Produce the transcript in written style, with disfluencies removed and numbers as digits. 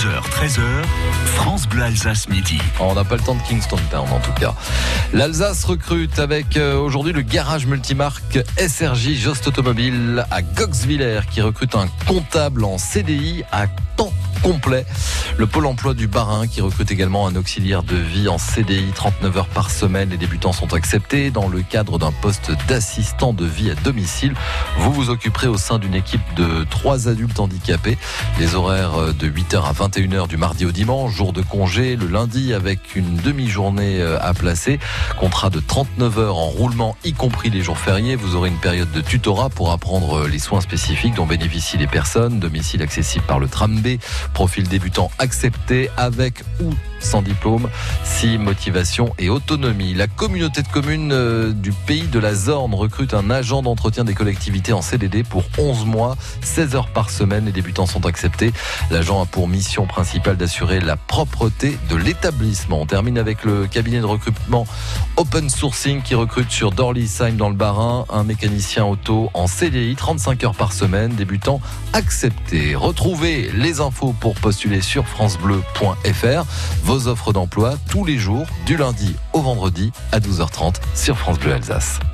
13h, France Bleu Alsace Midi. On n'a pas le temps de Kingston Town en tout cas. L'Alsace recrute avec aujourd'hui le garage multimarque SRJ Jost Automobile à Goxwiller qui recrute un comptable en CDI à temps complet. Le Pôle emploi du Bas-Rhin qui recrute également un auxiliaire de vie en CDI 39 heures par semaine. Les débutants sont acceptés dans le cadre d'un poste d'assistant de vie à domicile. Vous vous occuperez au sein d'une équipe de 3 adultes handicapés. Les horaires de 8h à 21h du mardi au dimanche, jour de congé le lundi avec une demi-journée à placer. Contrat de 39 heures en roulement, y compris les jours fériés. Vous aurez une période de tutorat pour apprendre les soins spécifiques dont bénéficient les personnes. Domicile accessible par le tram B. Profil débutant accepté avec ou sans diplôme, si motivation et autonomie. La communauté de communes du pays de la Zorne recrute un agent d'entretien des collectivités en CDD pour 11 mois, 16 heures par semaine. Les débutants sont acceptés. L'agent a pour mission principale d'assurer la propreté de l'établissement. On termine avec le cabinet de recrutement Open Sourcing qui recrute sur Dorlisheim dans le Bas-Rhin un mécanicien auto en CDI, 35 heures par semaine, débutant accepté. Retrouvez les infos pour postuler sur francebleu.fr. Vos offres d'emploi tous les jours, du lundi au vendredi à 12h30 sur France Bleu Alsace.